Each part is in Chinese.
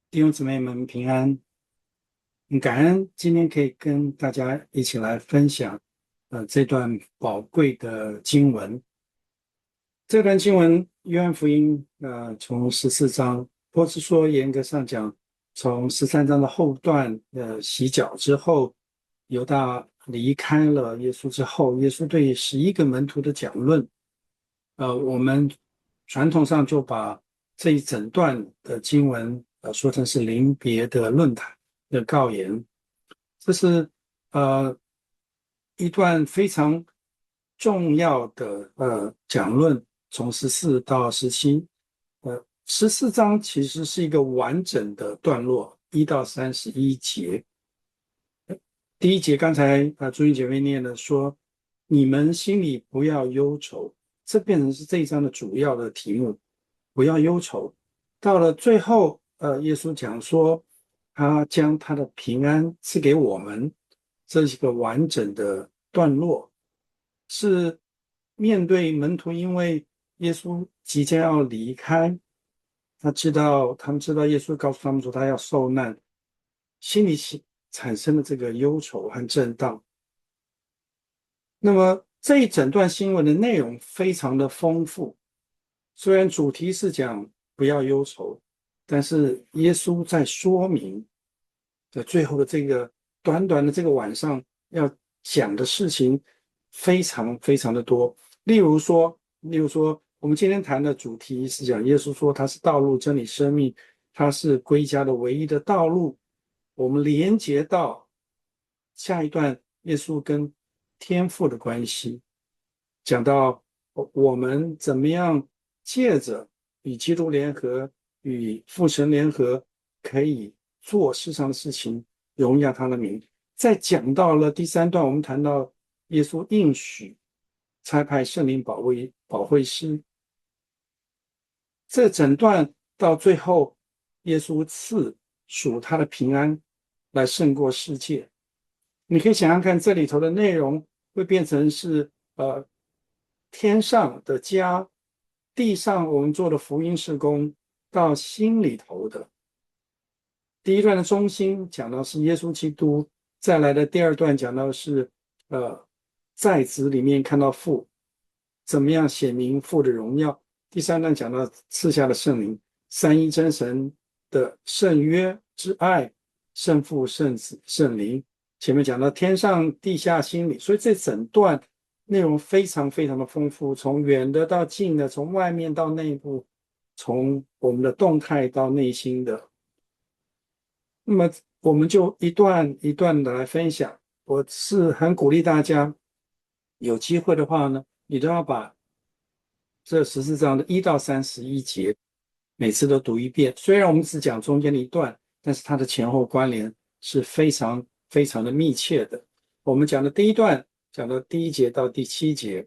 弟兄姊妹们平安，很感恩今天可以跟大家一起来分享，这段宝贵的经文。这段经文，约翰福音，从14章，或是说严格上讲，从13章的后段，洗脚之后，犹大离开了耶稣之后，耶稣对11个门徒的讲论，我们传统上就把这一整段的经文，说成是临别的论坛的告言。这是呃一段非常重要的讲论，从14到17，14章其实是一个完整的段落，1到31节。第一节刚才朱英姐妹念的说，你们心里不要忧愁，这变成是这一章的主要的题目，不要忧愁。到了最后，耶稣讲说，他将他的平安赐给我们，这是一个完整的段落，是面对门徒，因为耶稣即将要离开，他们知道耶稣告诉他们说他要受难，心里产生了这个忧愁和震荡。那么这一整段新闻的内容非常的丰富，虽然主题是讲不要忧愁，但是耶稣在说明，在最后的这个短短的这个晚上要讲的事情非常非常的多。例如说，我们今天谈的主题是讲耶稣说他是道路、真理、生命，他是归家的唯一的道路。我们连接到下一段耶稣跟天父的关系，讲到我们怎么样借着与基督联合、与父神联合，可以做世上的事情，荣耀他的名。再讲到了第三段，我们谈到耶稣应许差派圣灵保惠师，这整段到最后，耶稣赐属他的平安来胜过世界。你可以想象看，这里头的内容会变成是天上的家，地上我们做的福音事工，到心里头的。第一段的中心讲到是耶稣基督，再来的第二段讲到是在子里面看到父，怎么样显明父的荣耀。第三段讲到赐下的圣灵，三一真神的圣约之爱，圣父、圣子、圣灵。前面讲到天上地下心里，所以这整段内容非常非常的丰富，从远的到近的，从外面到内部，从我们的动态到内心的。那么我们就一段一段的来分享。我是很鼓励大家，有机会的话呢，你都要把这14章的1到31节每次都读一遍。虽然我们只讲中间的一段，但是它的前后关联是非常非常的密切的。我们讲的第一段，讲到第1节到第7节，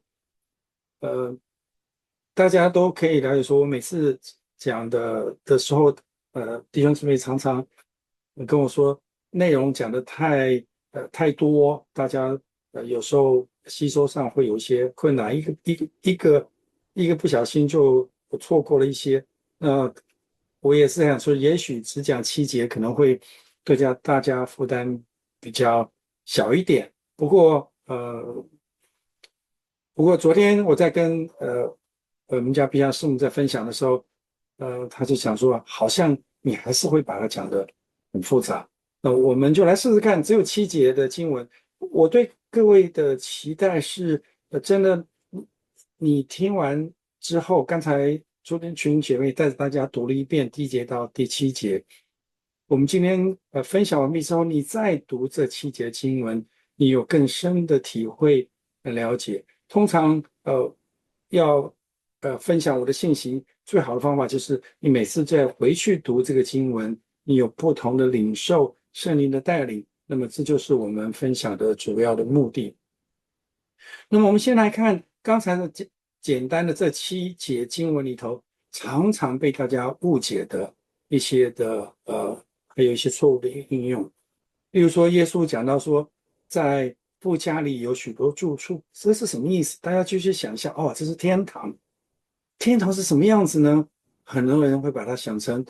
大家都可以了解说，我每次讲的时候，弟兄姊妹常常跟我说，内容讲的太多，大家有时候吸收上会有一些困难，一个不小心就错过了一些。我也是想说，也许只讲7节可能会对大家负担比较小一点。不过昨天我在跟我们家比亚师母在分享的时候，他就想说，好像你还是会把它讲得很复杂。那我们就来试试看，只有7节的经文。我对各位的期待是，真的，你听完之后，刚才昨天群姐妹带着大家读了一遍第1节到第7节。我们今天分享完毕之后，你再读这7节经文，你有更深的体会和了解。通常要分享我的信息，最好的方法就是你每次再回去读这个经文，你有不同的领受圣灵的带领，那么这就是我们分享的主要的目的。那么我们先来看刚才的简单的这7节经文里头，常常被大家误解的一些的还有一些错误的应用。例如说，耶稣讲到说，在父家里有许多住处，这是什么意思？大家继续想一下，这是天堂。天堂是什么样子呢？很多人会把它想成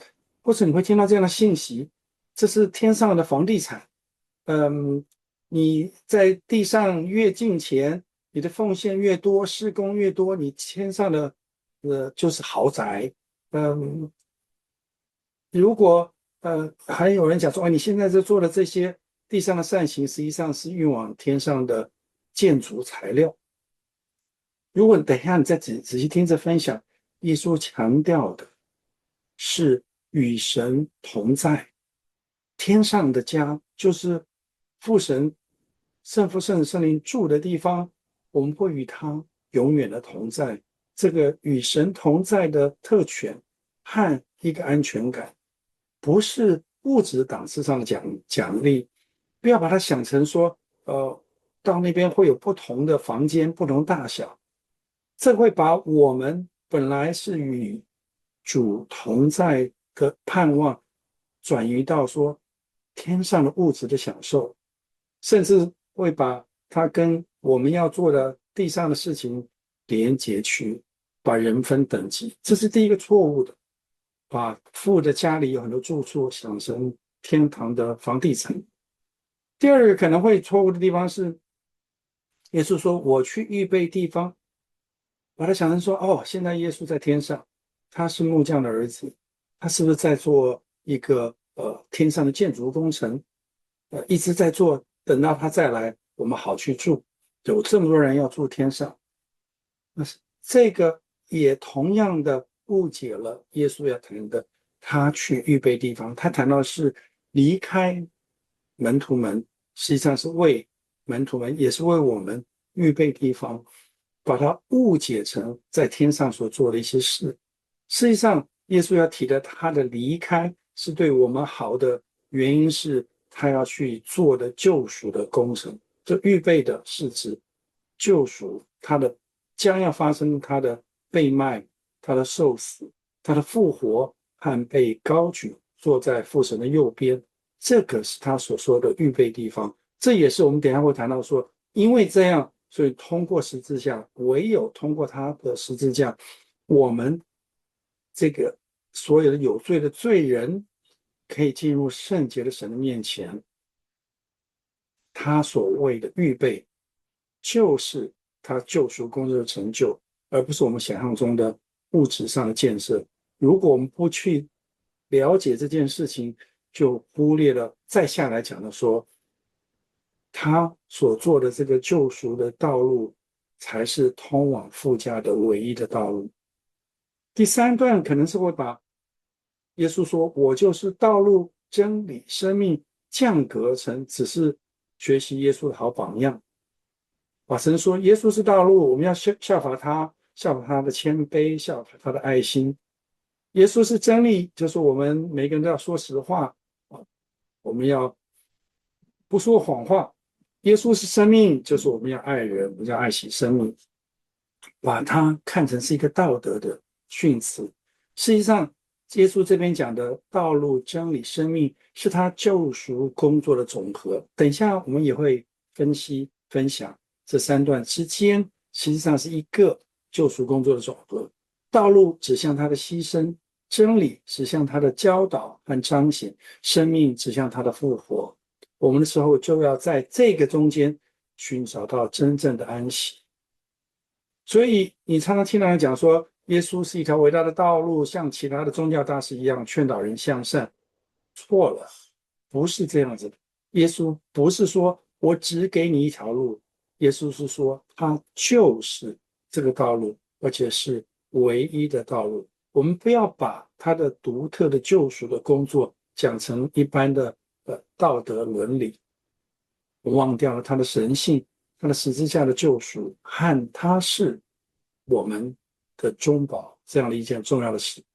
或者你会听到这样的信息，这是天上的房地产。你在地上越进钱，你的奉献越多，施工越多，你天上的就是豪宅。嗯，如果还有人讲说，你现在在做的这些地上的善行，实际上是运往天上的建筑材料。如果等一下你再仔细听着分享，耶稣强调的是与神同在，天上的家就是父神、圣父、圣子、圣灵住的地方，我们会与他永远的同在。这个与神同在的特权和一个安全感，不是物质档次上的奖励，不要把它想成说，到那边会有不同的房间、不同大小，这会把我们本来是与主同在的盼望，转移到说天上的物质的享受，甚至会把它跟我们要做的地上的事情连结去，把人分等级，这是第一个错误的。把父的家里有很多住处想成天堂的房地产。第二个可能会错误的地方是，耶稣说我去预备地方，把它想成说，现在耶稣在天上，他是木匠的儿子，他是不是在做一个天上的建筑工程？一直在做，等到他再来，我们好去住。有这么多人要住天上，那是这个也同样的误解了耶稣要谈的，他去预备地方。他谈到是离开门徒们，实际上是为门徒们，也是为我们预备地方，把它误解成在天上所做的一些事。实际上，耶稣要提的他的离开是对我们好的，原因是他要去做的救赎的工程。这预备的是指救赎，他的将要发生他的被卖、他的受死、他的复活和被高举，坐在父神的右边。这个是他所说的预备地方。这也是我们等一下会谈到说，因为这样，所以通过十字架，唯有通过他的十字架，我们这个所有的有罪的罪人可以进入圣洁的神的面前。他所谓的预备，就是他救赎工作的成就，而不是我们想象中的物质上的建设。如果我们不去了解这件事情，就忽略了再下来讲的说，他所做的这个救赎的道路，才是通往父家的唯一的道路。第三段可能是会把耶稣说：“我就是道路、真理、生命”降格成只是学习耶稣的好榜样。把神说耶稣是道路，我们要效法他，效法他的谦卑，效法他的爱心。耶稣是真理，就是我们每个人都要说实话，我们要不说谎话。耶稣是生命，就是我们要爱人，我们要爱惜生命，把它看成是一个道德的训词。实际上，耶稣这边讲的道路、真理、生命，是他救赎工作的总和。等一下我们也会分析分享这三段之间，实际上是一个救赎工作的总和。道路指向他的牺牲，真理指向他的教导和彰显，生命指向他的复活。我们的时候就要在这个中间寻找到真正的安息。所以你常常听到人讲说，耶稣是一条伟大的道路，像其他的宗教大师一样劝导人向善。错了，不是这样子的。耶稣不是说我只给你一条路，耶稣是说他就是这个道路，而且是唯一的道路。我们不要把他的独特的救赎的工作讲成一般的道德伦理，忘掉了他的神性，他的十字架的救赎和他是我们的中保这样的一件重要的事。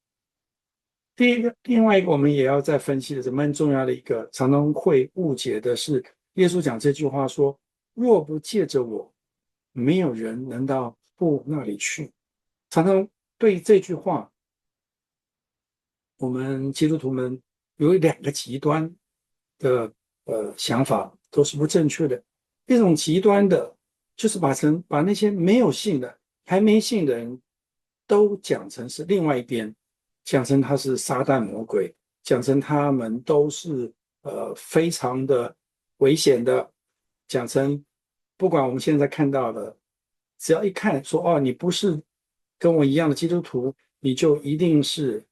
另外一个我们也要再分析的，蛮重要的一个，常常会误解的是，耶稣讲这句话说：若不借着我，没有人能到父那里去。常常对这句话，我们基督徒们有两个极端的想法，都是不正确的。一种极端的，就是把那些没有信的、还没信的人，都讲成是另外一边。 讲成他是撒旦魔鬼，讲成他们都是非常的危险的，讲成不管我们现在看到的，只要一看说哦，你不是跟我一样的基督徒，你就一定是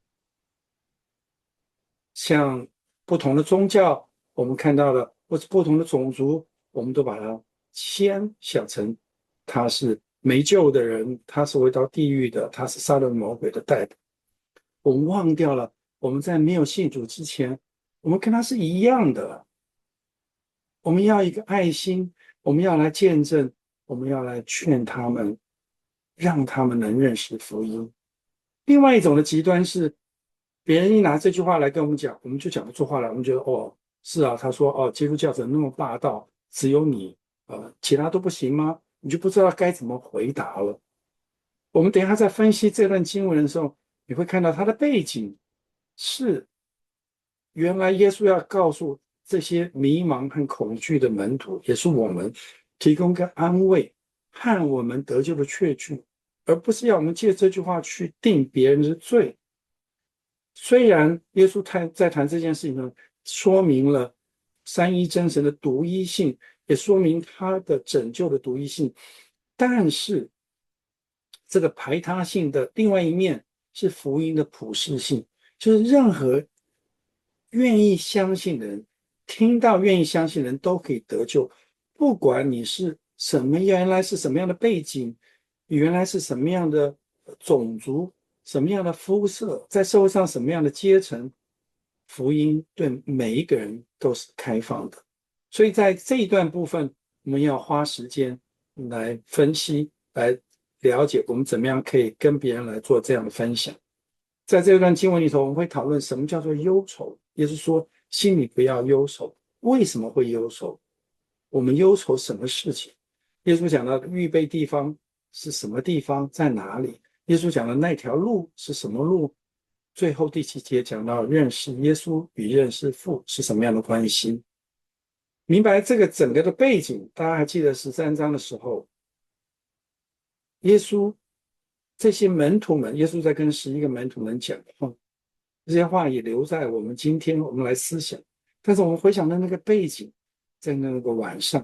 像不同的宗教，我们看到的，或者不同的种族，我们都把它先想成他是没救的人，他是会到地狱的，他是杀人魔鬼的代表。我们忘掉了，我们在没有信主之前，我们跟他是一样的。我们要一个爱心，我们要来见证，我们要来劝他们，让他们能认识福音。另外一种的极端是，别人一拿这句话来跟我们讲，我们就讲不出话来，我们觉得哦，是啊，他说哦，基督教怎么那么霸道，只有你，其他都不行吗？你就不知道该怎么回答了。我们等一下在分析这段经文的时候，你会看到它的背景是原来耶稣要告诉这些迷茫和恐惧的门徒，也是我们提供个安慰和我们得救的确据，而不是要我们借这句话去定别人的罪。虽然耶稣在谈这件事情呢，说明了三一真神的独一性，也说明他的拯救的独一性，但是这个排他性的另外一面是福音的普世性，就是任何愿意相信的人，听到愿意相信的人都可以得救，不管你是什么，原来是什么样的背景，你原来是什么样的种族，什么样的肤色，在社会上什么样的阶层，福音对每一个人都是开放的。所以在这一段部分，我们要花时间来分析，来了解我们怎么样可以跟别人来做这样的分享。在这段经文里头，我们会讨论什么叫做忧愁，也就是说，心里不要忧愁。为什么会忧愁？我们忧愁什么事情？耶稣讲到预备地方是什么地方，在哪里？耶稣讲的那条路是什么路？最后第7节讲到认识耶稣与认识父是什么样的关系？明白这个整个的背景，大家还记得13章的时候，耶稣这些门徒们，耶稣在跟11个门徒们讲话，这些话也留在我们今天，我们来思想。但是我们回想到那个背景，在那个晚上，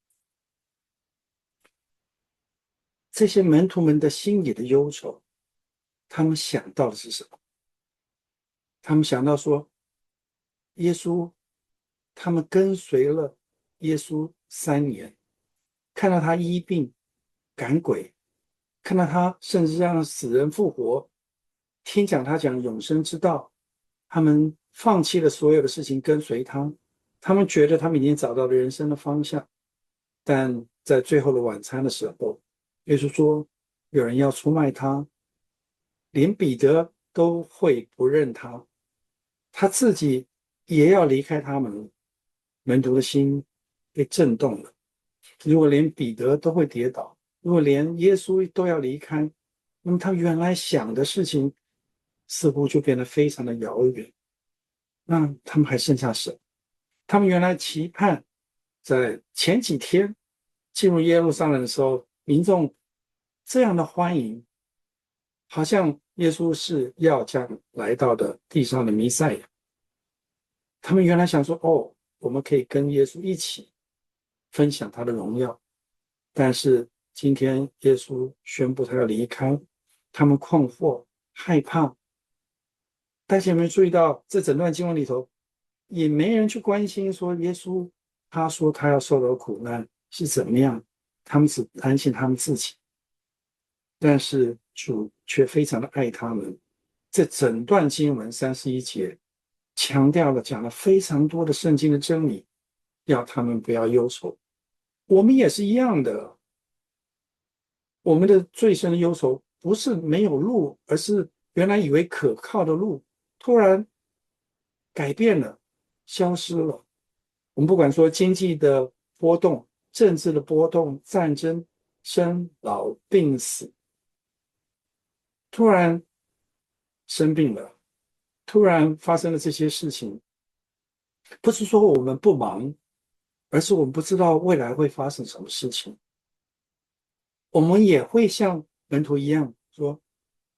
这些门徒们的心里的忧愁，他们想到的是什么？他们想到说，耶稣，他们跟随了耶稣3年，看到他医病、赶鬼，看到他甚至让死人复活，听讲他讲永生之道，他们放弃了所有的事情跟随他，他们觉得他们已经找到了人生的方向，但在最后的晚餐的时候，耶稣说有人要出卖他，连彼得都会不认他，他自己也要离开他们，门徒的心被震动了。如果连彼得都会跌倒，如果连耶稣都要离开，那么他原来想的事情似乎就变得非常的遥远。那他们还剩下什么？他们原来期盼在前几天进入耶路撒冷的时候，民众这样的欢迎，好像耶稣是要将来到的地上的弥赛亚。他们原来想说，哦，我们可以跟耶稣一起分享他的荣耀，但是今天耶稣宣布他要离开，他们困惑、害怕。大家有没有注意到，这整段经文里头，也没人去关心说耶稣他说他要受的苦难是怎么样，他们只担心他们自己。但是主却非常的爱他们。这整段经文31节强调了讲了非常多的圣经的真理，要他们不要忧愁。我们也是一样的，我们的最深的忧愁不是没有路，而是原来以为可靠的路突然改变了，消失了。我们不管说经济的波动、政治的波动、战争、生老病死，突然生病了，突然发生了这些事情，不是说我们不忙，而是我们不知道未来会发生什么事情。我们也会像门徒一样说：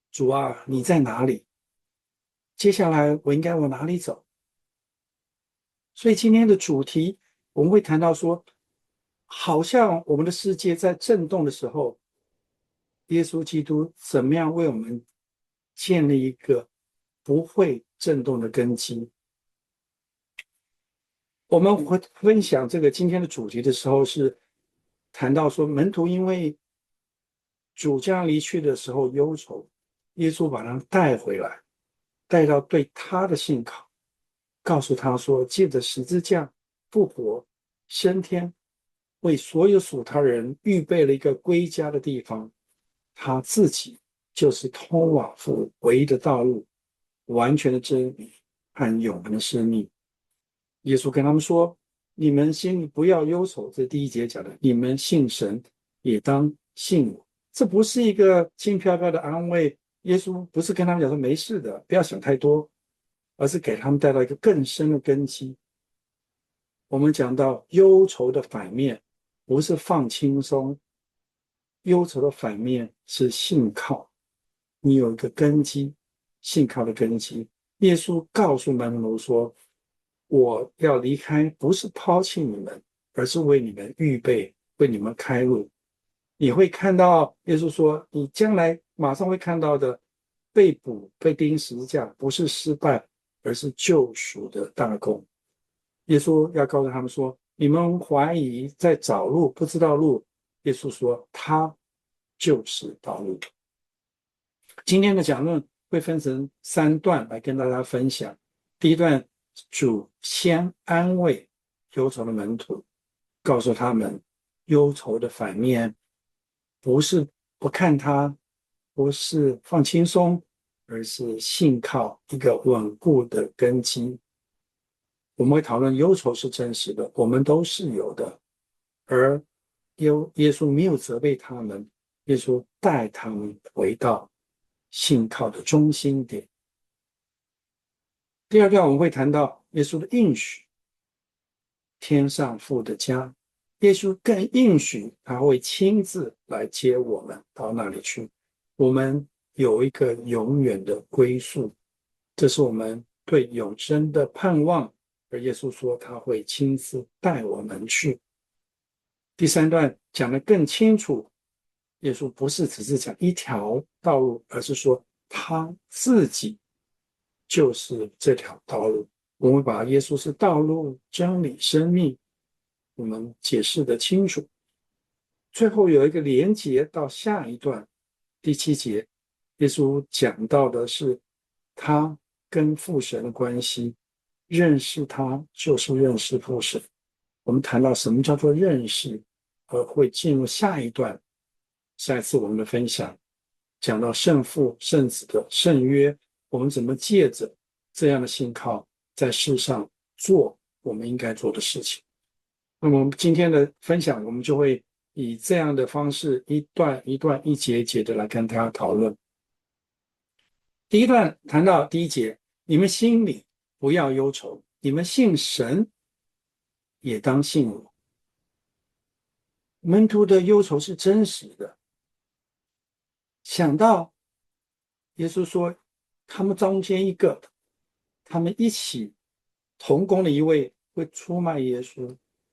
主啊，你在哪里？接下来我应该往哪里走？所以今天的主题我们会谈到说，好像我们的世界在震动的时候，耶稣基督怎么样为我们建立一个不会震动的根基？我们会分享这个今天的主题的时候，是谈到说，门徒因为主将离去的时候忧愁，耶稣把他们带回来，带到对他的信靠，告诉他说，借着十字架复活升天，为所有属他人预备了一个归家的地方。他自己就是通往父唯一的道路，完全的真理和永恒的生命。耶稣跟他们说：“你们心里不要忧愁。”这第一节讲的，你们信神，也当信我。这不是一个轻飘飘的安慰。耶稣不是跟他们讲说没事的，不要想太多，而是给他们带来一个更深的根基。我们讲到忧愁的反面，不是放轻松，忧愁的反面是信靠。你有一个根基，信靠的根基。耶稣告诉门徒说：“我要离开，不是抛弃你们，而是为你们预备，为你们开路。”你会看到耶稣说：“你将来马上会看到的被捕、被钉十字架，不是失败，而是救赎的大功。”耶稣要告诉他们说：“你们怀疑在找路，不知道路。”耶稣说：“他就是道路。”今天的讲论会分成3段来跟大家分享。第一段，主先安慰忧愁的门徒，告诉他们忧愁的反面不是不看他，不是放轻松，而是信靠一个稳固的根基。我们会讨论忧愁是真实的，我们都是有的，而耶稣没有责备他们，耶稣带他们回到信靠的中心点。第二段我们会谈到耶稣的应许，天上父的家。耶稣更应许他会亲自来接我们到那里去，我们有一个永远的归宿，这是我们对永生的盼望。而耶稣说他会亲自带我们去。第3段讲得更清楚，耶稣不是只是讲一条道路，而是说他自己就是这条道路。我们把耶稣是道路、真理、生命，我们解释得清楚。最后有一个连结到下一段，第7节，耶稣讲到的是他跟父神的关系，认识他就是认识父神。我们谈到什么叫做认识，而会进入下一段，下一次我们的分享，讲到圣父、圣子的圣约，我们怎么借着这样的信靠，在世上做我们应该做的事情。那么我们今天的分享，我们就会以这样的方式，一段一段、一节一节的来跟大家讨论。第一段谈到第1节，你们心里不要忧愁，你们信神，也当信我。门徒的忧愁是真实的，想到耶稣说，他们中间一个，他们一起同工的一位会出卖耶稣，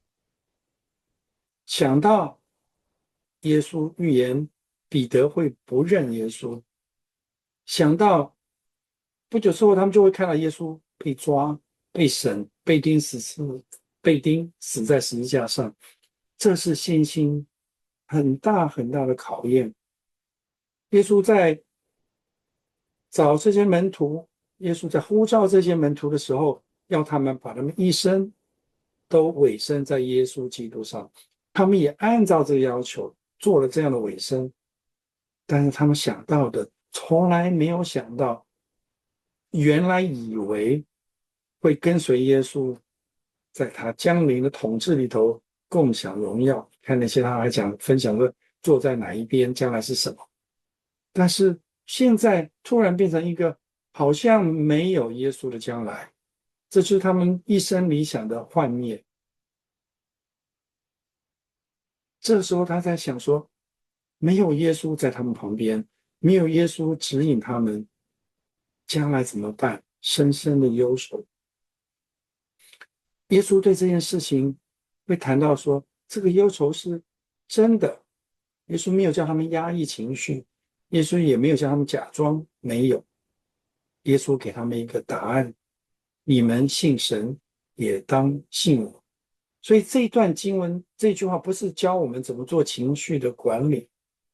想到耶稣预言彼得会不认耶稣，想到不久之后他们就会看到耶稣被抓、被审、被钉死在十字架上，这是信心很大很大的考验。耶稣在找这些门徒，耶稣在呼召这些门徒的时候，要他们把他们一生都委身在耶稣基督上。他们也按照这个要求做了这样的委身，但是他们想到的，从来没有想到，原来以为会跟随耶稣，在他将临的统治里头共享荣耀。看那些他还讲分享说坐在哪一边，将来是什么。但是现在突然变成一个好像没有耶稣的将来，这就是他们一生理想的幻灭。这时候他在想说，没有耶稣在他们旁边， 没有耶稣指引他们，将来怎么办？深深的忧愁。耶稣对这件事情会谈到说，这个忧愁是真的。耶稣没有叫他们压抑情绪，耶稣也没有叫他们假装没有。耶稣给他们一个答案：你们信神，也当信我。所以这一段经文，这句话不是教我们怎么做情绪的管理，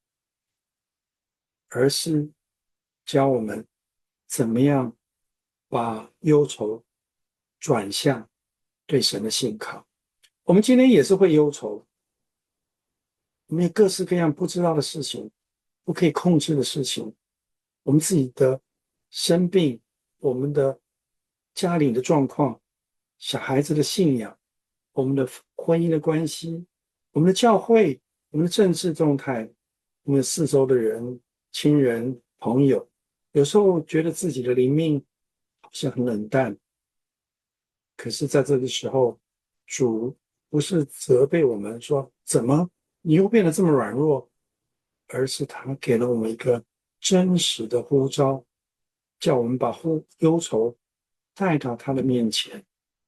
而是教我们怎么样把忧愁转向对神的信靠。我们今天也是会忧愁，我们有各式各样不知道的事情，不可以控制的事情，我们自己的生病，我们的家里的状况，小孩子的信仰，我们的婚姻的关系，我们的教会，我们的政治动态，我们四周的人、亲人、朋友，有时候觉得自己的灵命好像很冷淡，可是在这个时候，主不是责备我们说怎么你又变得这么软弱，而是他给了我们一个真实的呼召，叫我们把忧愁带到他的面前，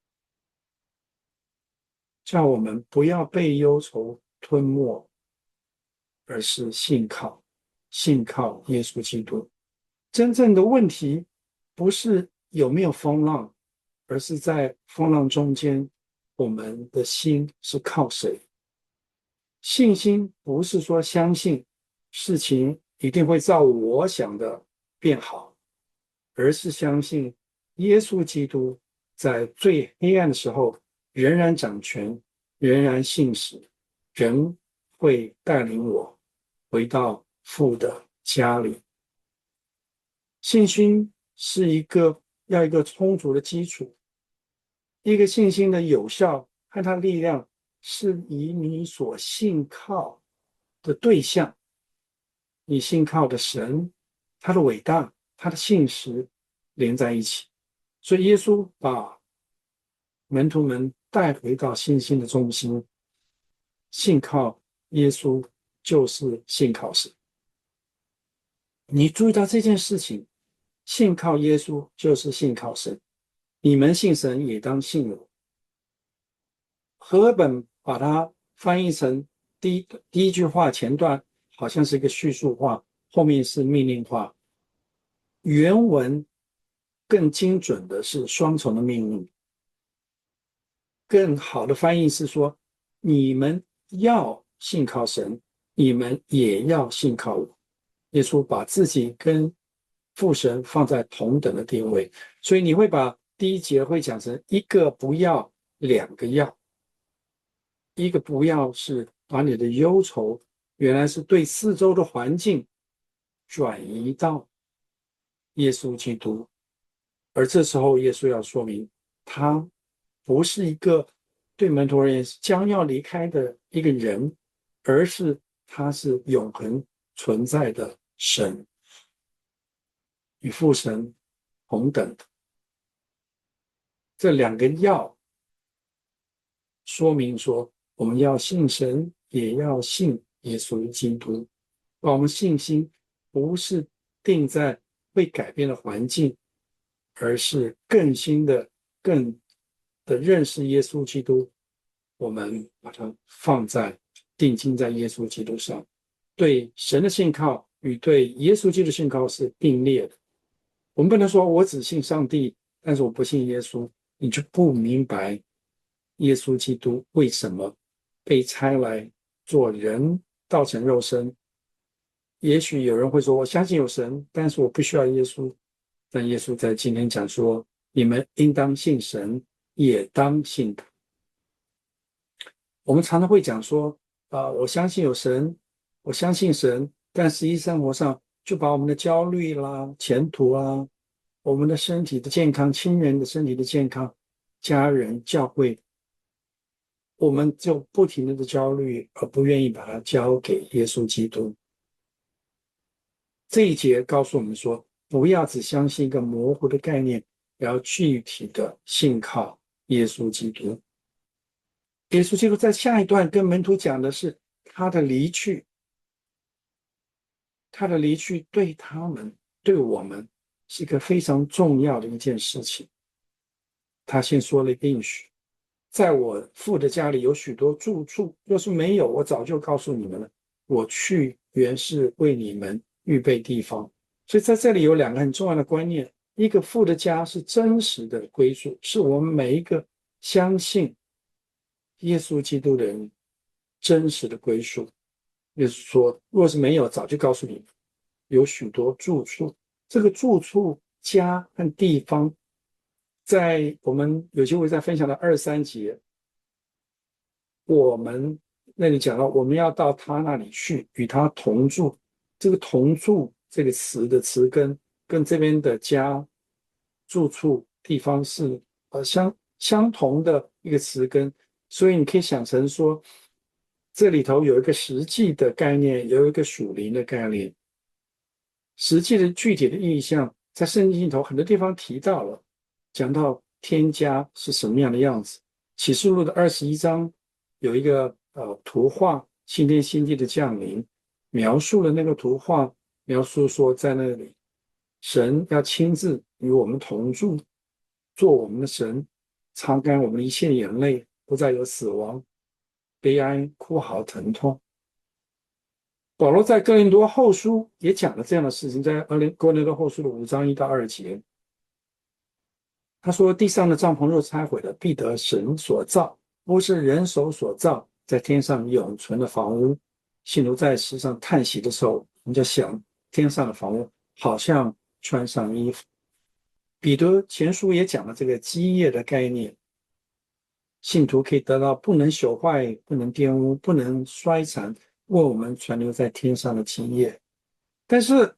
叫我们不要被忧愁吞没，而是信靠耶稣基督。真正的问题不是有没有风浪，而是在风浪中间，我们的心是靠谁？信心不是说相信事情一定会照我想的变好，而是相信耶稣基督在最黑暗的时候仍然掌权，仍然信实，仍会带领我回到父的家里。信心是要一个充足的基础，一个信心的有效和它力量是以你所信靠的对象，你信靠的神，他的伟大，他的信实连在一起。所以耶稣把门徒们带回到信心的中心，信靠耶稣就是信靠神。你注意到这件事情，信靠耶稣就是信靠神。你们信神，也当信我。和合本把它翻译成第一句话前段好像是一个叙述话，后面是命令话。原文更精准的是双重的命令。更好的翻译是说，你们要信靠神，你们也要信靠我。耶稣把自己跟父神放在同等的地位，所以你会把第一节会讲成一个不要，两个要。一个不要是把你的忧愁原来是对四周的环境转移到耶稣基督，而这时候耶稣要说明他不是一个对门徒而言将要离开的一个人，而是他是永恒存在的神，与父神同等的。这两个要说明说，我们要信神，也要信耶稣基督。把我们信心不是定在会改变的环境，而是更新的、更的认识耶稣基督。我们把它定睛在耶稣基督上，对神的信靠与对耶稣基督的信靠是并列的。我们不能说我只信上帝，但是我不信耶稣，你就不明白耶稣基督为什么被差来做人，道成肉身。也许有人会说，我相信有神，但是我不需要耶稣。但耶稣在今天讲说，你们应当信神，也当信他。我们常常会讲说，我相信有神，我相信神，但实际生活上就把我们的焦虑啦、前途啦、我们的身体的健康、亲人的身体的健康、家人、教会，我们就不停的焦虑，而不愿意把它交给耶稣基督。这一节告诉我们说，不要只相信一个模糊的概念，要具体的信靠耶稣基督。耶稣基督在下一段跟门徒讲的是他的离去， 他的离去对他们、对我们是一个非常重要的一件事情。他先说了一个应许，在我父的家里有许多住处，若是没有，我早就告诉你们了。我去原是为你们预备地方。所以在这里有两个很重要的观念：一个父的家是真实的归宿，是我们每一个相信耶稣基督的人真实的归宿。就是说，若是没有，早就告诉你们，有许多住处。这个住处、家和地方，在我们有机会在分享的23节，我们那里讲到，我们要到他那里去，与他同住。这个“同住”这个词的词根，跟这边的家、住处、地方是相同的一个词根，所以你可以想成说，这里头有一个实际的概念，有一个属灵的概念。实际的具体的意象，在圣经里头很多地方提到了，讲到天家是什么样的样子。启示录的21章有一个图画，新天新地的降临，描述了那个图画，描述说在那里，神要亲自与我们同住，做我们的神，擦干我们一切眼泪，不再有死亡、悲哀、哭嚎、疼痛。保罗在哥林多后书也讲了这样的事情，在哥林多后书的5章1到2节，他说：地上的帐篷若拆毁了，必得神所造，不是人手所造，在天上永存的房屋。信徒在世上叹息的时候，我们就想天上的房屋好像穿上衣服。彼得前书也讲了这个基业的概念，信徒可以得到不能朽坏、不能玷污、不能衰残，为我们存留在天上的基业。但是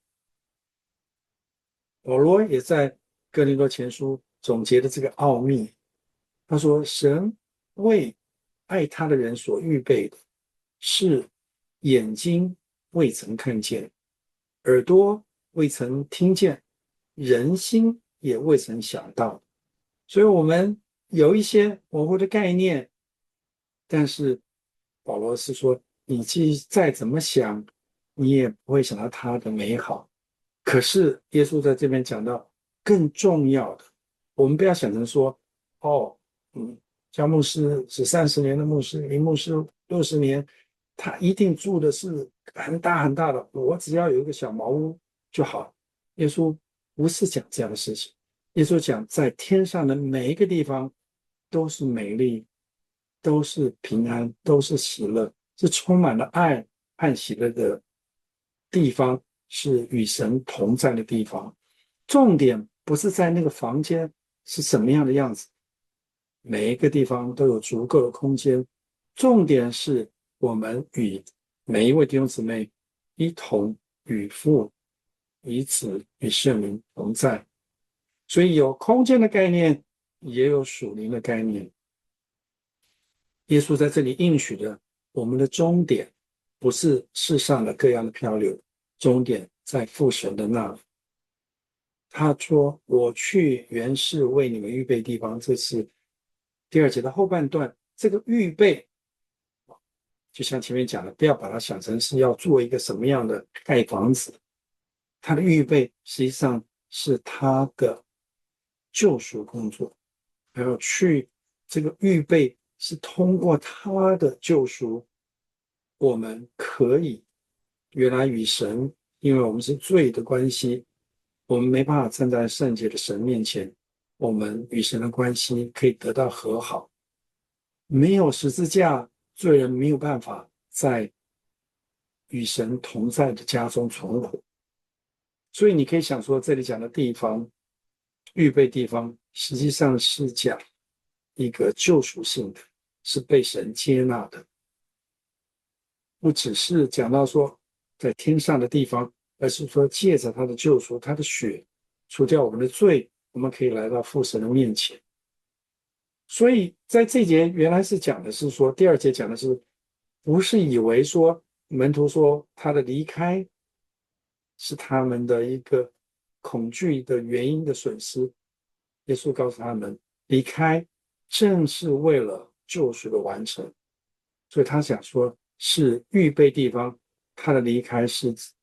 保罗也在哥林多前书总结的这个奥秘，他说：神为爱他的人所预备的，是眼睛未曾看见，耳朵未曾听见，人心也未曾想到。所以我们有一些模糊的概念，但是保罗是说，你既再怎么想，你也不会想到他的美好。可是耶稣在这边讲到更重要的，我们不要想成说，哦，教牧师是30年的牧师，林牧师60年，他一定住的是很大很大的，我只要有一个小茅屋就好。耶稣不是讲这样的事情，耶稣讲在天上的每一个地方都是美丽，都是平安，都是喜乐，是充满了爱和喜乐的地方，是与神同在的地方。重点不是在那个房间是什么样的样子，每一个地方都有足够的空间。重点是我们与每一位弟兄姊妹一同与父、与子、与圣灵同在。所以有空间的概念，也有属灵的概念。耶稣在这里应许的，我们的终点不是世上的各样的漂流，终点在父神的那里。他说：我去原是为你们预备地方。这是第2节的后半段。这个预备，就像前面讲的，不要把它想成是要做一个什么样的盖房子。他的预备实际上是他的救赎工作，还要去这个预备是通过他的救赎，我们可以原来与神，因为我们是罪的关系，我们没办法站在圣洁的神面前，我们与神的关系可以得到和好。没有十字架，罪人没有办法在与神同在的家中存活。所以你可以想说，这里讲的地方，预备地方，实际上是讲一个救赎性的，是被神接纳的，不只是讲到说在天上的地方，而是说借着他的救赎，他的血除掉我们的罪，我们可以来到父神的面前。所以在这节原来是讲的是说，第2节讲的是，不是以为说门徒说他的离开是他们的一个恐惧的原因的损失。耶稣告诉他们，离开正是为了救赎的完成。所以他想说是预备地方，他的离开是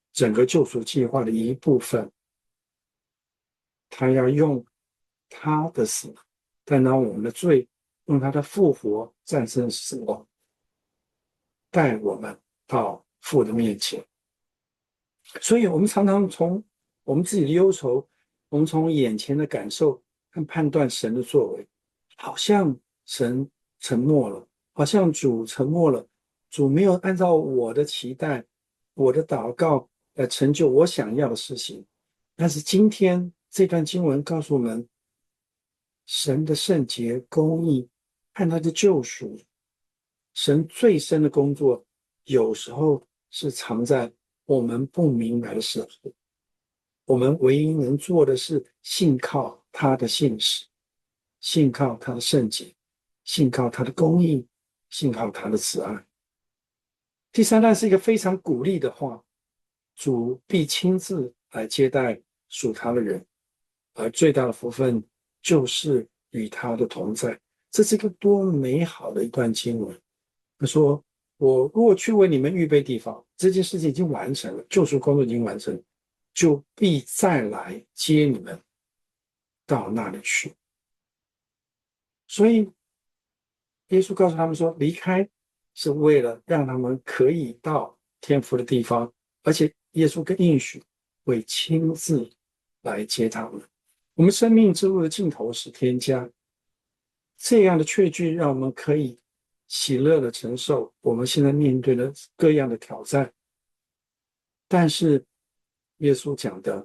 整个救赎计划的一部分，他要用他的死担当我们的罪，用他的复活战胜死亡，带我们到父的面前。所以我们常常从我们自己的忧愁，我们从眼前的感受和判断神的作为，好像神沉默了，好像主沉默了，主没有按照我的期待、我的祷告来成就我想要的事情。但是今天这段经文告诉我们，神的圣洁、公义和他的救赎，神最深的工作，有时候是藏在我们不明白的时候。我们唯一能做的是信靠他的信实，信靠他的圣洁，信靠他的公义，信靠他的慈爱。第三段是一个非常鼓励的话，主必亲自来接待属他的人，而最大的福分就是与他的同在。这是一个多美好的一段经文。他说：我若去为你们预备地方，这件事情已经完成了，救赎工作已经完成了，就必再来接你们到那里去。所以耶稣告诉他们说，离开是为了让他们可以到天父的地方，而且耶稣更应许会亲自来接他们。我们生命之路的尽头是天家，这样的确据让我们可以喜乐的承受我们现在面对的各样的挑战。但是耶稣讲的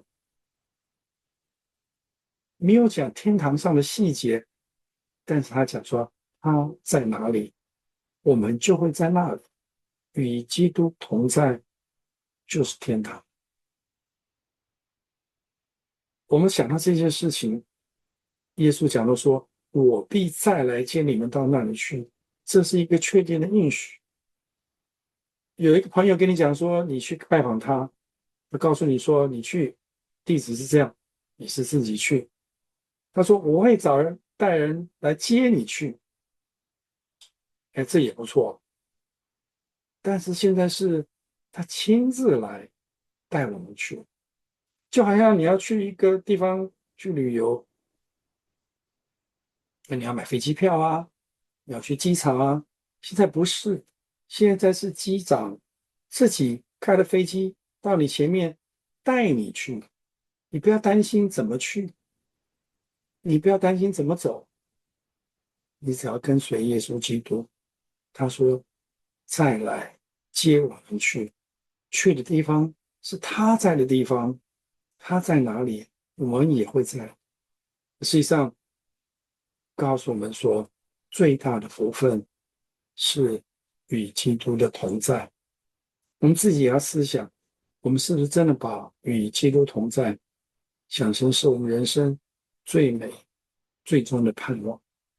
没有讲天堂上的细节，但是他讲说他在哪里，我们就会在那里，与基督同在，就是天堂。我们想到这件事情，耶稣讲到说：我必再来接你们到那里去，这是一个确定的应许。有一个朋友跟你讲说，你去拜访他，他告诉你说你去，地址是这样，你是自己去。他说我会找人带人来接你去，哎，这也不错。但是现在是他亲自来带我们去，就好像你要去一个地方去旅游，那你要买飞机票啊，你要去机场啊。现在不是，现在是机长自己开了飞机到你前面带你去，你不要担心怎么去，你不要担心怎么走，你只要跟随耶稣基督。他说再来接我们去，去的地方是他在的地方，他在哪里，我们也会在。实际上告诉我们说，最大的福分是与基督的同在。我们自己也要思想，我们是不是真的把与基督同在想成是我们人生最美、最终的盼望？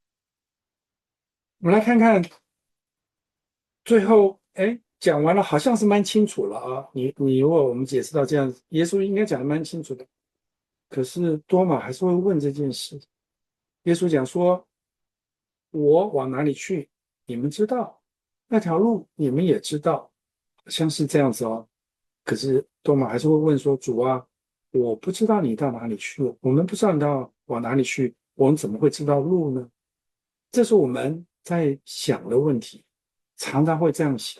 我们来看看最后，哎，讲完了，好像是蛮清楚了啊。你如果我们解释到这样，耶稣应该讲的蛮清楚的。可是多马还是会问这件事。耶稣讲说：我往哪里去，你们知道；那条路你们也知道，好像是这样子哦。可是多马还是会问说：主啊，我不知道你到哪里去，我们不知道你到往哪里去，我们怎么会知道路呢？这是我们在想的问题，常常会这样想。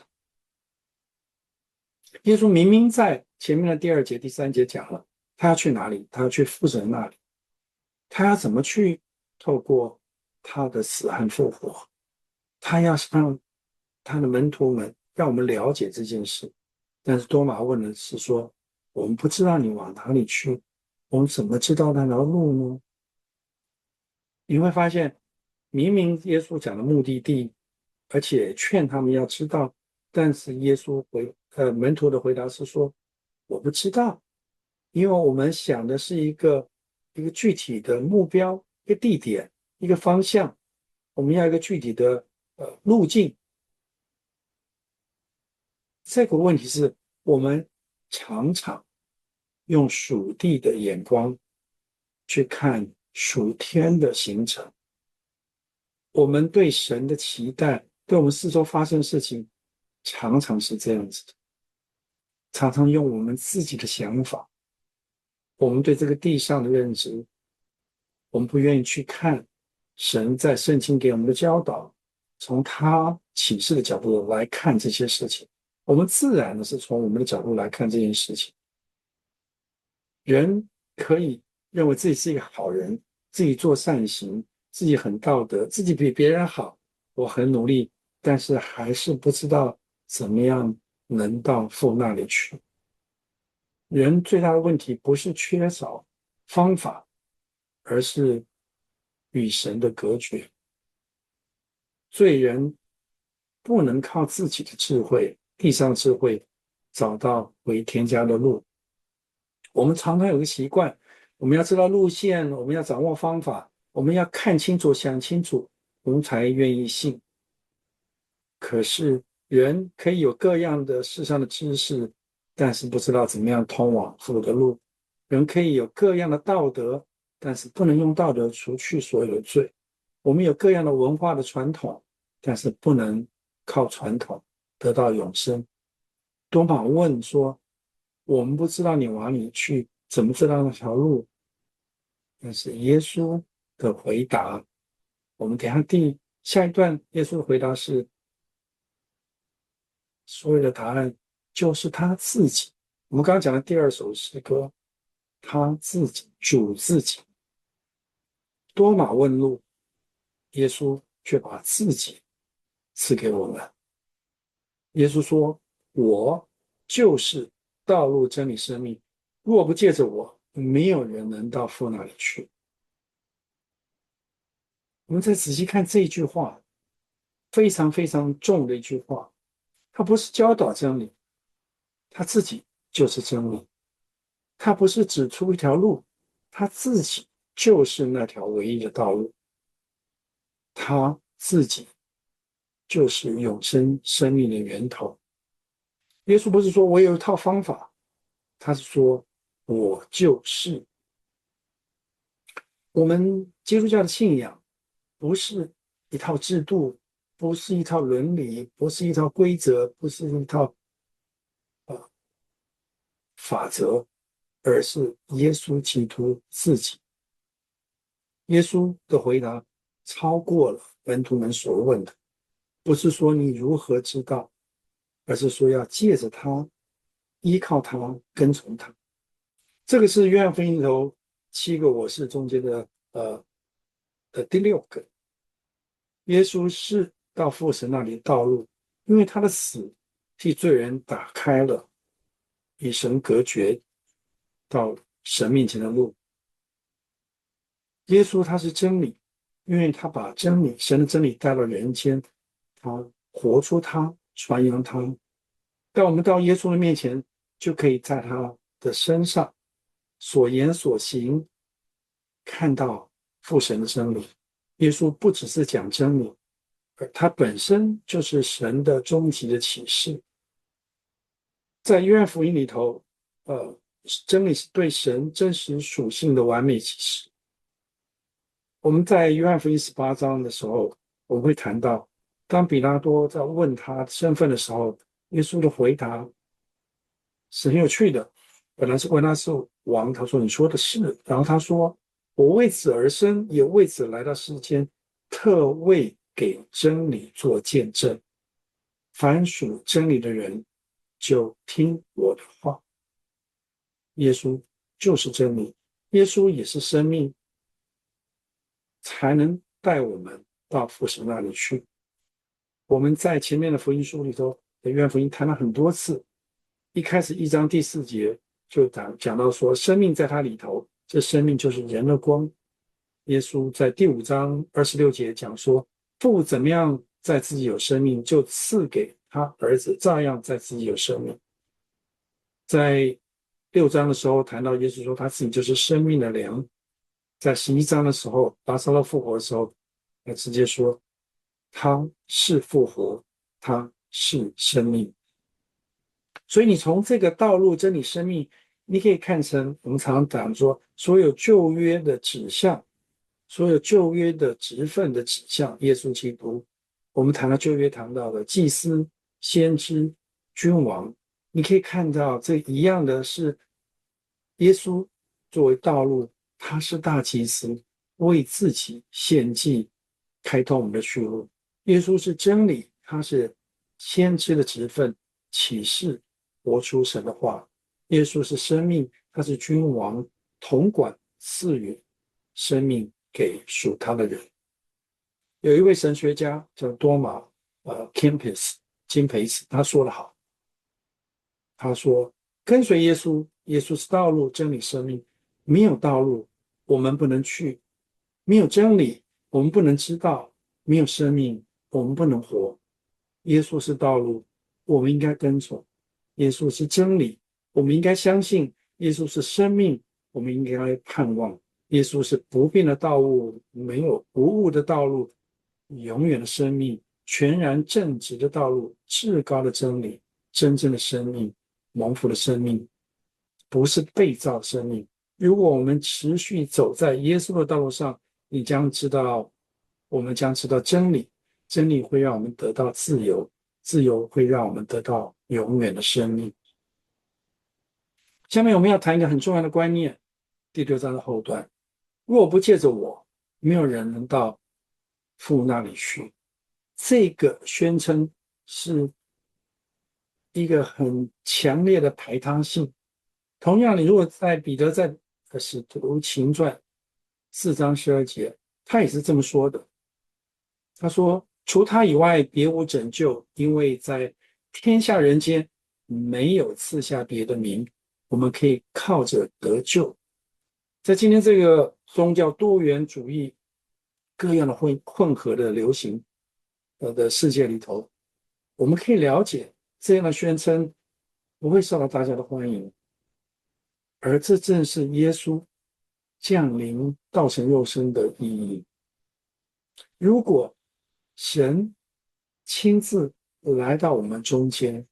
耶稣明明在前面的第2节、第3节讲了，他要去哪里？他要去父神那里。他要怎么去透过他的死和复活？他要让他的门徒们让我们了解这件事。但是多马问的是说：我们不知道你往哪里去，我们怎么知道那条路呢？你会发现，明明耶稣讲的目的地，而且劝他们要知道，但是耶稣门徒的回答是说：我不知道，因为我们想的是一个具体的目标、一个地点、一个方向，我们要一个具体的路径。这个问题是我们常常用属地的眼光去看属天的行程，我们对神的期待，对我们四周发生的事情，常常是这样子的。 常常用我们自己的想法，我们对这个地上的认知，我们不愿意去看神在圣经给我们的教导，从他启示的角度来看这些事情。我们自然的是从我们的角度来看这件事情。人可以认为自己是一个好人，自己做善行，自己很道德，自己比别人好，我很努力，但是还是不知道怎么样能到父那里去。人最大的问题不是缺少方法，而是与神的隔绝。罪人不能靠自己的智慧，地上智慧找到回天家的路。我们常常有个习惯，我们要知道路线，我们要掌握方法，我们要看清楚、想清楚，我们才愿意信。可是人可以有各样的世上的知识，但是不知道怎么样通往父的路。人可以有各样的道德，但是不能用道德除去所有的罪。我们有各样的文化的传统，但是不能靠传统得到永生。多马问说：我们不知道你往哪里去，怎么知道那条路？但是耶稣的回答，我们等下一段，耶稣的回答是：所有的答案就是他自己。我们刚刚讲的第二首诗歌，他自己，主自己。多马问路，耶稣却把自己赐给我们。耶稣说：我就是道路、真理、生命，若不借着我，没有人能到父那里去。我们再仔细看这一句话，非常非常重的一句话，他不是教导真理，他自己就是真理。他不是指出一条路，他自己就是那条唯一的道路。他自己就是永生生命的源头。耶稣不是说我有一套方法，他是说我就是。我们基督教的信仰不是一套制度，不是一套伦理，不是一套规则，不是一套法则，而是耶稣基督自己。耶稣的回答超过了门徒们所问的，不是说你如何知道，而是说要借着他，依靠他，跟从他。这个是约翰福音里头7个我是中间的第6个。耶稣是到父神那里的道路，因为他的死替罪人打开了与神隔绝到神面前的路。耶稣他是真理，因为他把真理，神的真理带到人间，他活出他，传扬他。当我们到耶稣的面前，就可以在他的身上所言所行看到父神的真理。耶稣不只是讲真理，而他本身就是神的终极的启示。在约翰福音里头，真理是对神真实属性的完美启示。我们在约翰福音18章的时候，我们会谈到，当比拉多在问他身份的时候，耶稣的回答是很有趣的。本来是问他是王，他说你说的是，然后他说我为此而生，也为此来到世间，特为给真理做见证。凡属真理的人，就听我的话。耶稣就是真理，耶稣也是生命，才能带我们到父神那里去。我们在前面的福音书里头，约翰福音谈了很多次，一开始1章第4节就讲到说，生命在他里头，这生命就是人的光。耶稣在第5章26节讲说，父怎么样在自己有生命，就赐给他儿子照样在自己有生命。在6章的时候谈到耶稣说他自己就是生命的粮。在11章的时候，拉撒勒复活的时候，他直接说他是复活，他是生命。所以你从这个道路、真理、生命，你可以看成我们常常讲说，所有旧约的指向，所有旧约的职分的指向，耶稣基督。我们谈到旧约谈到的祭司、先知、君王， 你可以看到这一样的是，耶稣作为道路，他是大祭司，为自己献祭，开通我们的去路。耶稣是真理，他是先知的职分，启示活出神的话。耶稣是生命，他是君王，统管赐予生命给属他的人。有一位神学家叫多马金培斯，他说得好，他说：跟随耶稣，耶稣是道路、真理、生命。没有道路，我们不能去；没有真理，我们不能知道；没有生命，我们不能活。耶稣是道路，我们应该跟从；耶稣是真理，我们应该相信；耶稣是生命，我们应该盼望。耶稣是不变的道路，没有不误的道路，永远的生命，全然正直的道路，至高的真理，真正的生命，蒙福的生命，不是被造生命。如果我们持续走在耶稣的道路上，我们将知道真理，真理会让我们得到自由，自由会让我们得到永远的生命。下面我们要谈一个很重要的观念，第6章的后段：若不借着我，没有人能到父那里去。这个宣称是一个很强烈的排他性。同样，你如果在彼得在使徒行传4章12节，他也是这么说的。他说：除他以外，别无拯救，因为在天下人间没有赐下别的名，我们可以靠着得救。在今天这个宗教多元主义各样的混合的流行的世界里头，我们可以了解这样的宣称不会受到大家的欢迎，而这正是耶稣降临道成肉身的意义。如果神亲自来到我们中间，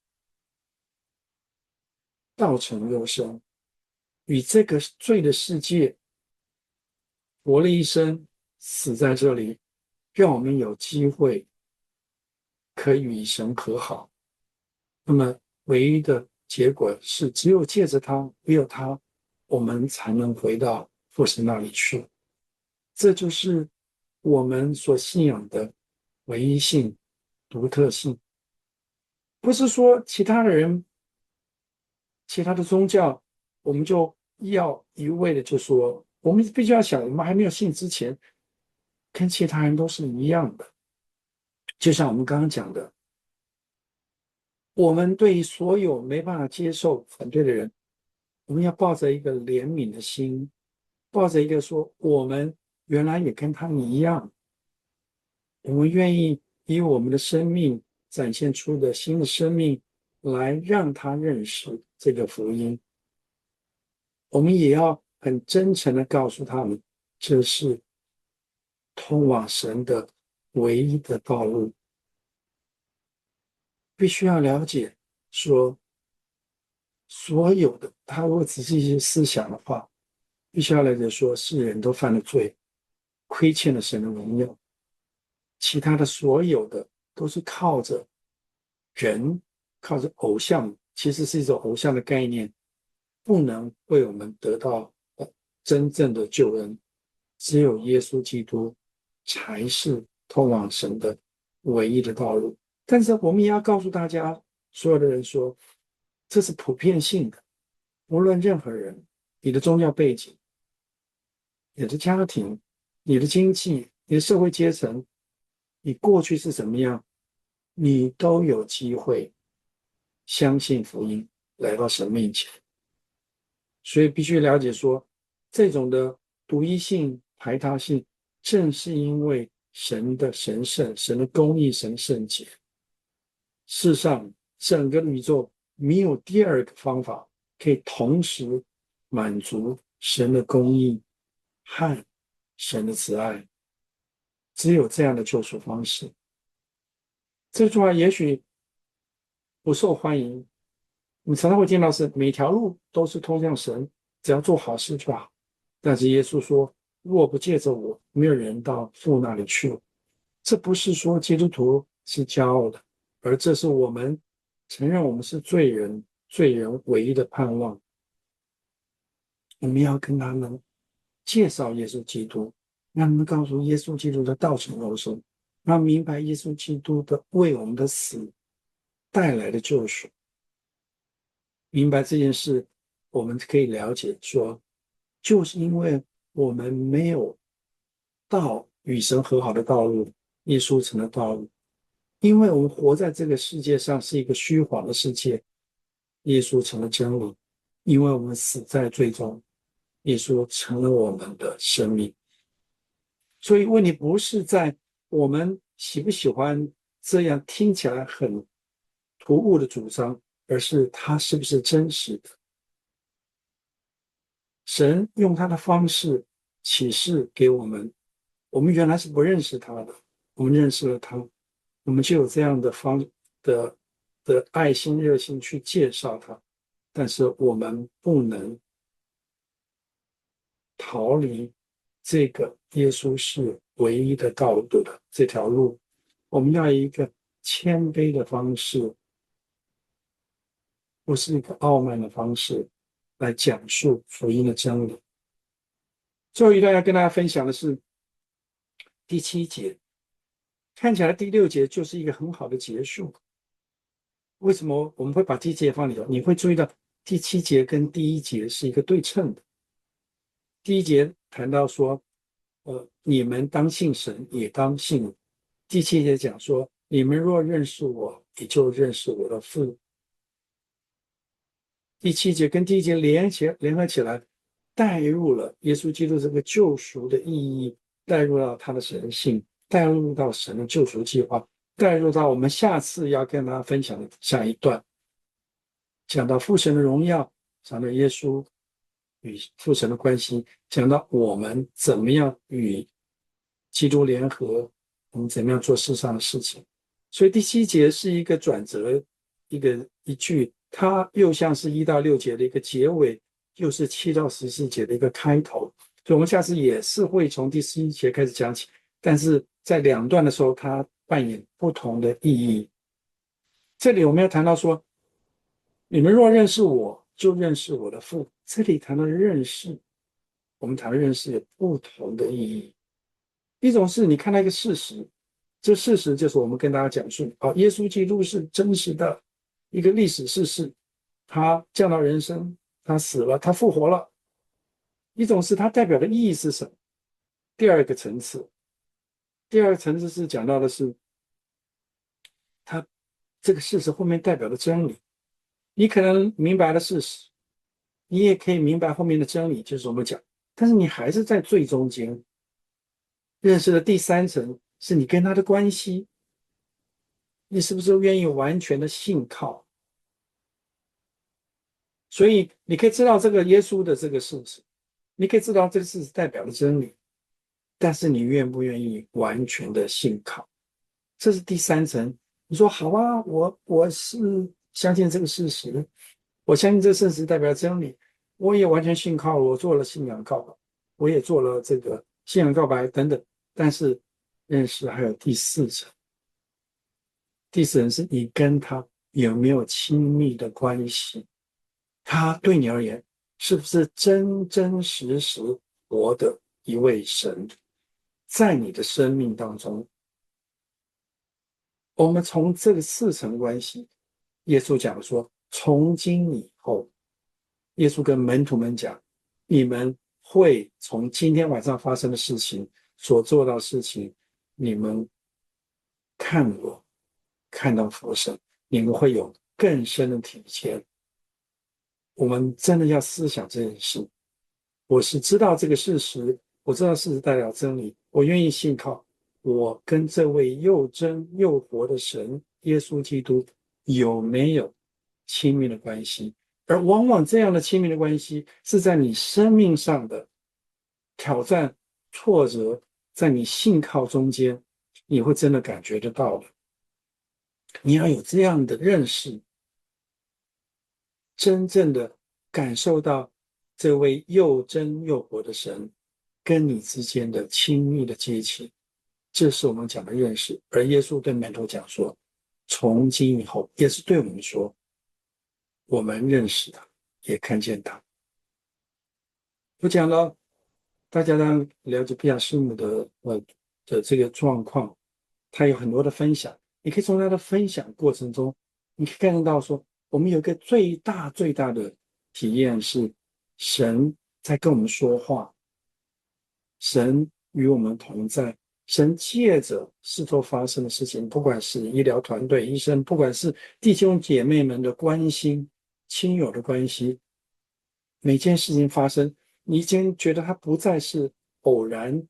道成肉身，与这个罪的世界活了一生，死在这里，让我们有机会可以与神和好。那么唯一的结果是，只有借着他，没有他，我们才能回到父神那里去。这就是我们所信仰的唯一性、独特性。不是说其他的人、其他的宗教，我们就要一味的就说，我们必须要想，我们还没有信之前，跟其他人都是一样的。就像我们刚刚讲的，我们对所有没办法接受、反对的人，我们要抱着一个怜悯的心，抱着一个说，我们原来也跟他们一样，我们愿意以我们的生命展现出的新的生命，来让他认识这个福音。我们也要很真诚的告诉他们，这是通往神的唯一的道路。必须要了解说，所有的他如果仔细去思想的话，必须要了解说，世人都犯了罪，亏欠了神的荣耀，其他的所有的都是靠着人，靠着偶像，其实是一种偶像的概念，不能为我们得到真正的救恩。只有耶稣基督才是通往神的唯一的道路。但是我们也要告诉大家，所有的人说，这是普遍性的，无论任何人，你的宗教背景、你的家庭、你的经济、你的社会阶层，你过去是怎么样，你都有机会相信福音，来到神面前。所以必须了解说，这种的独一性、排他性，正是因为神的神圣、神的公义、神的圣洁。世上整个宇宙没有第二个方法可以同时满足神的公义和神的慈爱，只有这样的救赎方式。这句话也许不受欢迎，你常常会见到是每条路都是通向神，只要做好事就好。但是耶稣说，若不借着我，没有人到父那里去。这不是说基督徒是骄傲的，而这是我们承认我们是罪人， 罪人唯一的盼望。我们要跟他们介绍耶稣基督，让他们告诉耶稣基督的道成肉身，让他们明白耶稣基督的为我们的死带来的救赎。明白这件事，我们可以了解说，就是因为我们没有到与神和好的道路，耶稣成了道路。因为我们活在这个世界上是一个虚晃的世界，耶稣成了真理。因为我们死在罪中，耶稣成了我们的生命。所以问题不是在我们喜不喜欢这样听起来很突兀的主张，而是它是不是真实的。神用他的方式启示给我们，我们原来是不认识他的，我们认识了他，我们就有这样的的爱心热心去介绍他，但是我们不能逃离这个耶稣是唯一的道路的这条路。我们要以一个谦卑的方式，不是一个傲慢的方式来讲述福音的真理。最后一段要跟大家分享的是第7节，看起来第6节就是一个很好的结束。为什么我们会把第1节放里头？你会注意到第7节跟第1节是一个对称的。第1节谈到说，你们当信神，也当信我。第7节讲说，你们若认识我，也就认识我的父。第7节跟第1节联合起来，带入了耶稣基督这个救赎的意义，带入到他的神性，带入到神的救赎计划，带入到我们下次要跟大家分享的下一段，讲到父神的荣耀，讲到耶稣与父神的关系，讲到我们怎么样与基督联合，我们怎么样做世上的事情。所以第7节是一个转折，一句，它又像是1到6节的一个结尾，又是7到14节的一个开头。所以我们下次也是会从第11节开始讲起，但是在2段的时候，它扮演不同的意义。这里我们要谈到说，你们若认识我，就认识我的父。这里谈到认识，我们谈的认识有不同的意义。一种是你看到一个事实，这事实就是我们跟大家讲述，耶稣基督是真实的一个历史事实，他降到人生，他死了，他复活了。一种是它代表的意义是什么？第二个层次是讲到的是它这个事实后面代表的真理。你可能明白了事实，你也可以明白后面的真理，就是我们讲，但是你还是在最中间认识的第3层，是你跟他的关系，你是不是愿意完全的信靠？所以你可以知道这个耶稣的这个事实，你可以知道这个事实代表的真理，但是你愿不愿意完全的信靠？这是第3层。你说好啊，我是相信这个事实，我相信这个事实代表真理，我也完全信靠，我做了信仰告白，我也做了这个信仰告白等等。但是认识还有第4层，第4层是你跟他有没有亲密的关系，他对你而言是不是真真实实活的一位神，在你的生命当中。我们从这个4层关系，耶稣讲说，从今以后，耶稣跟门徒们讲，你们会从今天晚上发生的事情所做到的事情，你们看我，看到佛神，你们会有更深的体验。我们真的要思想这件事。我是知道这个事实，我知道事实代表真理，我愿意信靠。我跟这位又真又活的神耶稣基督有没有亲密的关系？而往往这样的亲密的关系是在你生命上的挑战、挫折，在你信靠中间，你会真的感觉得到的。你要有这样的认识，真正的感受到这位又真又活的神跟你之间的亲密的接近。这是我们讲的认识。而耶稣对门徒讲说，从今以后，也是对我们说， 我们认识他，也看见他。我讲了，大家当然了解皮亚师母的这个状况，他有很多的分享。你可以从他的分享过程中，你可以看得到说，我们有一个最大的体验是，神在跟我们说话，神与我们同在，神借着四周发生的事情，不管是医疗团队、医生，不管是弟兄姐妹们的关心、亲友的关系，每件事情发生，你已经觉得它不再是偶然，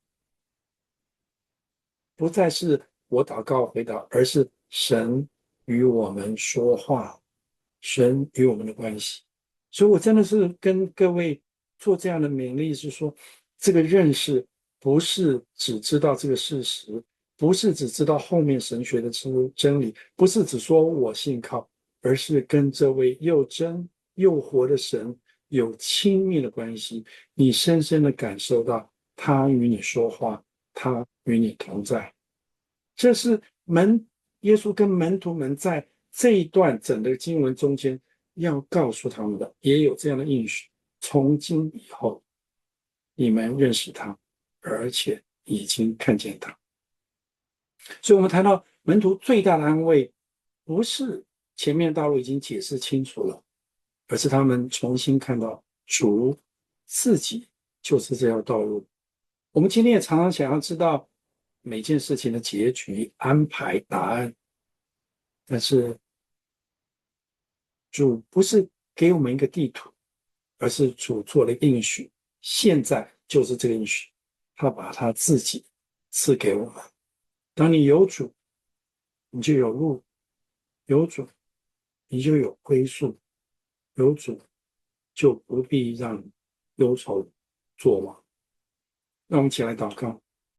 不再是我祷告回答，而是神与我们说话，神与我们的关系。所以我真的是跟各位做这样的勉励，是说这个认识不是只知道这个事实，不是只知道后面神学的真理，不是只说我信靠，而是跟这位又真又活的神有亲密的关系，你深深的感受到他与你说话，他与你同在。这是耶稣跟门徒们在这一段整个经文中间要告诉他们的，也有这样的应许。从今以后，你们认识他，而且已经看见他。所以，我们谈到门徒最大的安慰，不是前面道路已经解释清楚了，而是他们重新看到主自己就是这条道路。我们今天也常常想要知道每件事情的结局、安排、答案，但是主不是给我们一个地图，而是主做了应许，现在就是这个应许，他把他自己赐给我们。当你有主，你就有路；有主，你就有归宿；有主，就不必让忧愁作王。让我们一起来祷告。